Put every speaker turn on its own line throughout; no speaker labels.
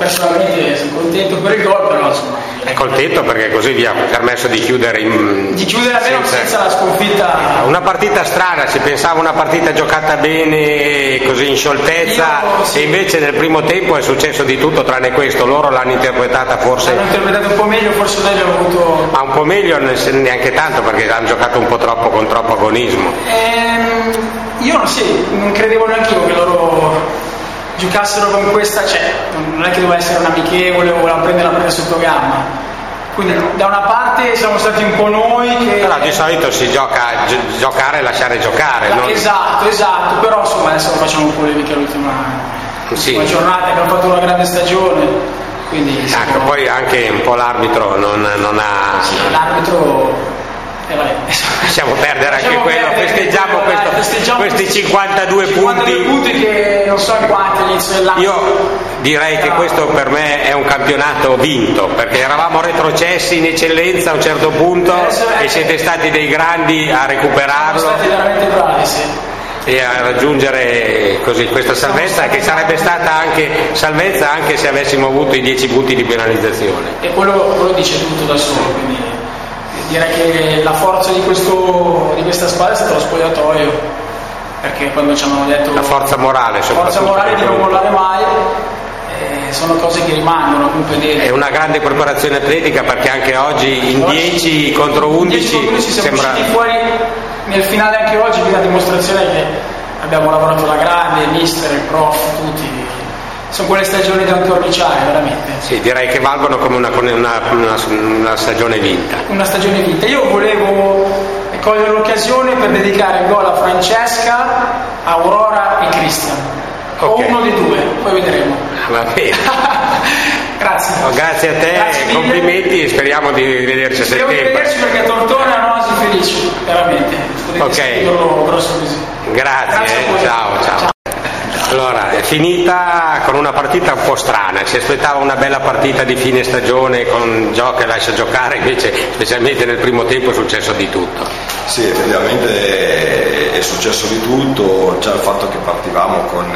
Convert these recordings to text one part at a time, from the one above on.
personalmente sono contento per il gol, però insomma.
È contento perché così vi ha permesso di chiudere
almeno senza la sconfitta.
Una partita strana, si pensava una partita giocata bene, così in scioltezza, e invece nel primo tempo è successo di tutto tranne questo. Loro l'hanno interpretata forse.
L'hanno interpretata un po' meglio, forse noi abbiamo avuto.
Ma un po' meglio neanche tanto, perché hanno giocato un po' troppo con troppo agonismo.
Io non credevo neanche io che loro giocassero con questa, cioè non è che doveva essere un amichevole o volevano prendere la presa sotto gamba, quindi da una parte siamo stati un po' noi che
però di solito si gioca giocare e lasciare giocare, no?
Esatto, però insomma adesso facciamo polemica all'ultima giornata, abbiamo fatto una grande stagione, quindi
poi anche un po' l'arbitro non ha
l'arbitro
lasciamo perdere anche quello, festeggiamo questi 52 punti
che non so quanti all'inizio dell'anno.
Io direi che questo per me è un campionato vinto, perché eravamo retrocessi in eccellenza a un certo punto e siete stati dei grandi a recuperarlo.
Siamo stati veramente bravi, sì.
E a raggiungere così questa salvezza, che sarebbe stata anche salvezza anche se avessimo avuto i 10 punti di penalizzazione.
E quello dice tutto da solo, quindi direi che la forza di questa squadra è stato lo spogliatoio, perché quando ci hanno detto
la forza morale
di non mollare mai, sono cose che rimangono comunque dentro.
È una grande preparazione atletica, perché anche oggi in 10 contro 11
siamo usciti fuori nel finale anche oggi, quindi la dimostrazione è che abbiamo lavorato alla grande, il mister, il prof, tutti. Sono quelle stagioni da incorniciare, veramente.
Sì, direi che valgono come una stagione vinta.
Una stagione vinta. Io volevo cogliere l'occasione per dedicare il gol a Francesca, Aurora e Cristian. O uno dei due, poi vedremo.
Va bene.
Grazie.
Grazie a te,
grazie
complimenti e speriamo di rivederci a settembre.
Speriamo di rivederci, perché Tortona hanno oasi felici, veramente.
Ok.
Grosso così.
Grazie. Ciao. Allora, è finita con una partita un po' strana, si aspettava una bella partita di fine stagione con gioco che lascia giocare, invece specialmente nel primo tempo è successo di tutto.
Sì, effettivamente è successo di tutto, già il fatto che partivamo con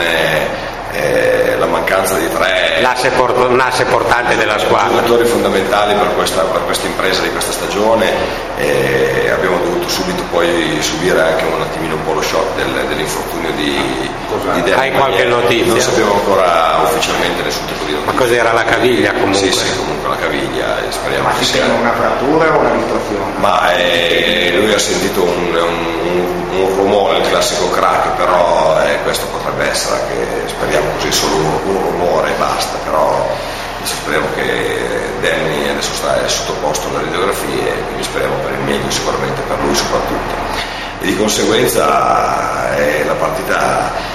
la mancanza di tre
l'asse portante della squadra,
giocatori fondamentali per questa impresa di questa stagione, abbiamo dovuto subito poi subire anche un attimino un po' lo shock dell'infortunio di Danny.
Hai qualche notizia?
Non sappiamo ancora ufficialmente nessun tipo di notizia.
Ma cos'era, la caviglia comunque?
Sì, comunque la caviglia, speriamo che sia
una frattura o una ritrazione?
Ma lui ha sentito un rumore, il classico crack, però questo potrebbe essere anche, speriamo così, solo un rumore e basta, però speriamo che Danny adesso sta sottoposto alle radiografie, quindi speriamo per il meglio, sicuramente per lui soprattutto, e di conseguenza la partita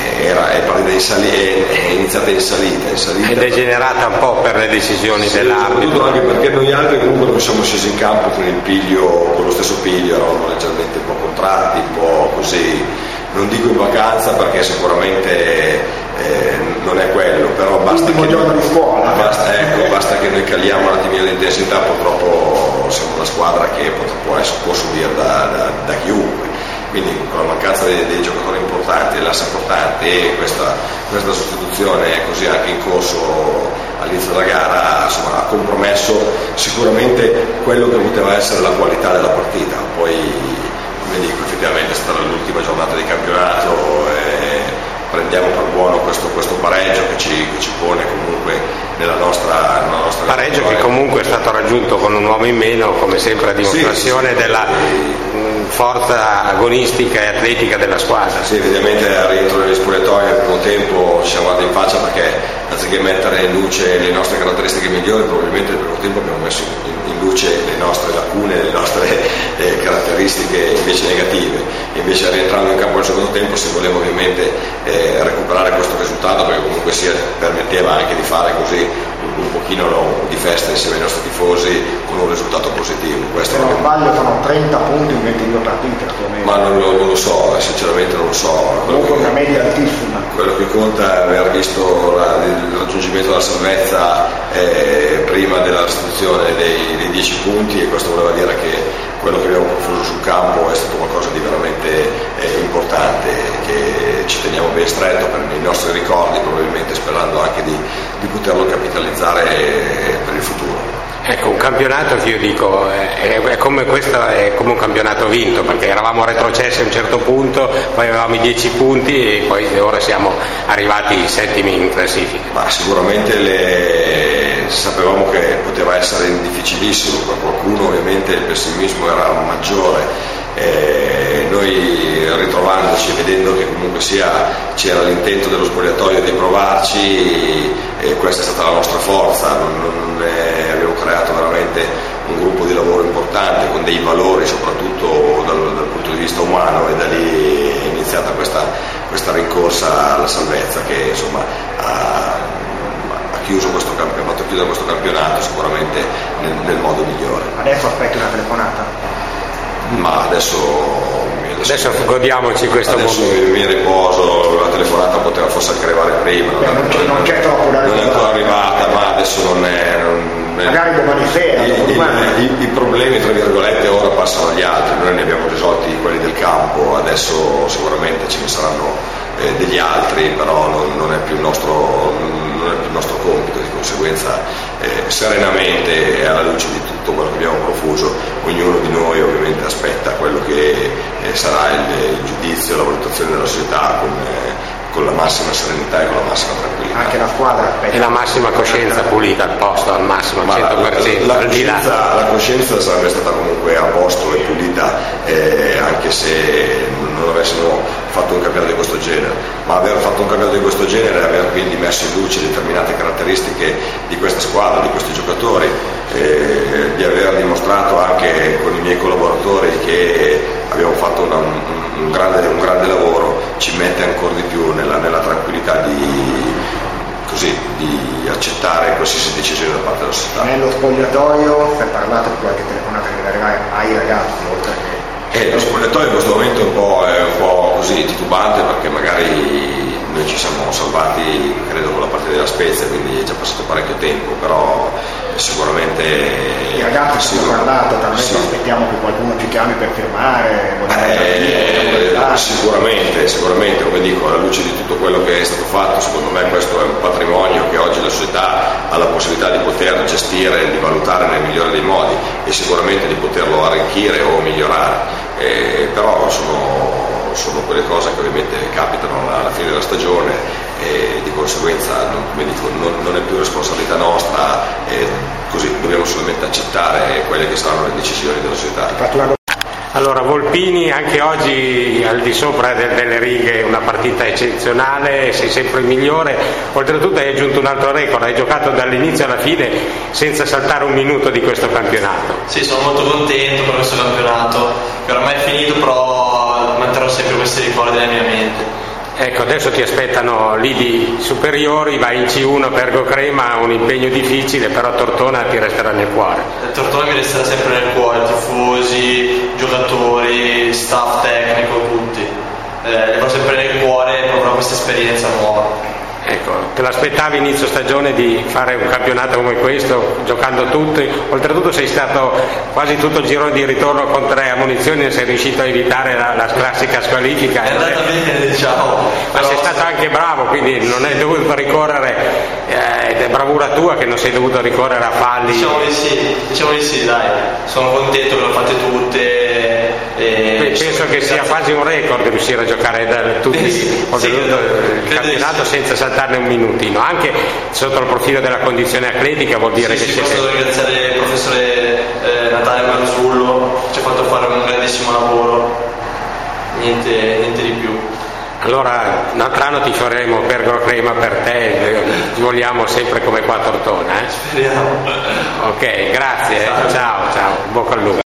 è iniziata in salita
è degenerata un po' per le decisioni dell'arbitro,
anche perché noi altri comunque non siamo scesi in campo con lo stesso piglio, eravamo leggermente un po' contratti, un po' così, non dico in vacanza perché sicuramente non è quello, però basta che noi caliamo un attimino l'intensità. Purtroppo siamo una squadra che può subire da chiunque, quindi con la mancanza dei giocatori importanti, dell'asse portante e questa sostituzione così anche in corso all'inizio della gara, insomma, ha compromesso sicuramente quello che poteva essere la qualità della partita. Poi, come dico, effettivamente è stata l'ultima giornata di campionato e prendiamo per buono questo pareggio che ci pone comunque nella nostra
pareggio che comunque è stato raggiunto con un uomo in meno, come sempre a dimostrazione della forza agonistica e atletica della squadra.
Sì, evidentemente al rientro degli spogliatoi nel primo tempo ci siamo guardati in faccia, perché anziché mettere in luce le nostre caratteristiche migliori, probabilmente nel primo tempo abbiamo messo in luce le nostre lacune, le nostre caratteristiche invece negative, e invece rientrando in campo nel secondo tempo si voleva ovviamente recuperare questo risultato, perché comunque permetteva anche di fare così un pochino di festa insieme ai nostri tifosi con un risultato positivo.
Se non sbaglio sono 30 punti in 22 partite attualmente.
Ma non lo so, sinceramente non lo so.
Comunque una media altissima.
Quello che conta è aver visto il raggiungimento della salvezza prima della restituzione dei 10 punti, e questo voleva dire che quello che abbiamo profuso sul campo è stato qualcosa di veramente importante, che ci teniamo ben stretto nei nostri ricordi, probabilmente sperando anche di di poterlo capitalizzare per il futuro.
Ecco, un campionato che io dico è come questo, è come un campionato vinto, perché eravamo retrocessi a un certo punto, poi avevamo i 10 punti e poi ora siamo arrivati settimi in classifica.
Ma sicuramente sapevamo che poteva essere difficilissimo, per qualcuno ovviamente il pessimismo era maggiore. Noi ritrovandoci, vedendo che comunque c'era l'intento dello spogliatoio di provarci, questa è stata la nostra forza, abbiamo creato veramente un gruppo di lavoro importante con dei valori soprattutto dal punto di vista umano, e da lì è iniziata questa rincorsa alla salvezza che insomma ha fatto chiudere questo campionato sicuramente nel modo migliore.
Adesso aspetti una telefonata?
Ma adesso
godiamoci questo
adesso
momento.
mi riposo, la telefonata poteva forse anche arrivare prima,
non c'è troppo da
non è ancora arrivata, ma adesso non è
magari domani sera,
i problemi tra virgolette ora passano agli altri, noi ne abbiamo risolti quelli del campo, adesso sicuramente ce ne saranno degli altri, però non è più il nostro compito, di conseguenza serenamente e alla luce di tutto quello che abbiamo profuso, ognuno di noi ovviamente aspetta quello che sarà il giudizio, la valutazione della società con la massima serenità e con la massima tranquillità.
Anche la squadra aspetta.
E la massima coscienza pulita al posto, al massimo, al 100%.
La coscienza sarebbe stata comunque a posto e pulita anche se non avessimo fatto un campionato di questo genere, ma aver fatto un campionato di questo genere e aver quindi messo in luce determinate caratteristiche di questa squadra, di questi giocatori, di aver dimostrato anche con i miei collaboratori che abbiamo fatto un grande lavoro, ci mette ancora di più nella tranquillità di accettare qualsiasi decisione da parte della società.
Nello spogliatoio si è parlato di qualche telefonata che deve arrivare ai ragazzi, oltre che
lo spogliatoio in questo momento è un po' così titubante, perché magari noi ci siamo salvati credo con la partita della Spezia, quindi è già passato parecchio tempo, però sicuramente
i ragazzi si hanno parlato, talmente aspettiamo che qualcuno ci chiami per firmare,
sicuramente, come dico, alla luce di tutto quello che è stato fatto, secondo me questo è un patrimonio che oggi la società ha la possibilità di poter gestire, di valutare nel migliore dei modi e sicuramente di poterlo arricchire o migliorare, però sono quelle cose che ovviamente capitano alla fine della stagione e di conseguenza non è più responsabilità nostra, e così dobbiamo solamente accettare quelle che saranno le decisioni della società.
Allora, Volpini anche oggi al di sopra delle righe, una partita eccezionale, sei sempre il migliore, oltretutto hai aggiunto un altro record, hai giocato dall'inizio alla fine senza saltare un minuto di questo campionato.
Sì, sono molto contento per questo campionato, che ormai è finito, però manterrò sempre questi ricordi nella mia mente.
Ecco, adesso ti aspettano lidi superiori, vai in C1 Pergo Crema, un impegno difficile, però Tortona ti resterà nel cuore.
Tortona mi resterà sempre nel cuore, tifosi, giocatori, staff tecnico, tutti. Avrò sempre nel cuore proprio questa esperienza nuova.
Ecco, te l'aspettavi inizio stagione di fare un campionato come questo, giocando tutti, oltretutto sei stato quasi tutto il girone di ritorno con 3 ammonizioni e sei riuscito a evitare la classica squalifica.
È andata bene, diciamo.
Ma sei stato anche bravo, quindi non hai dovuto ricorrere, ed è bravura tua che non sei dovuto ricorrere a falli.
Diciamo di sì, dai, sono contento che le ho fatte tutte.
Penso che sia quasi un record riuscire a giocare da tutti il campionato senza saltarne un minutino, anche sotto il profilo della condizione atletica, vuol dire che siete...
Posso ringraziare il professore Natale Marzullo, ci ha fatto fare un grandissimo lavoro, niente di più.
Allora un altro anno ti faremo Pergo Crema per te, ti vogliamo sempre come qua a Tortona.
Speriamo.
Ok, grazie, ciao, bocca al lupo.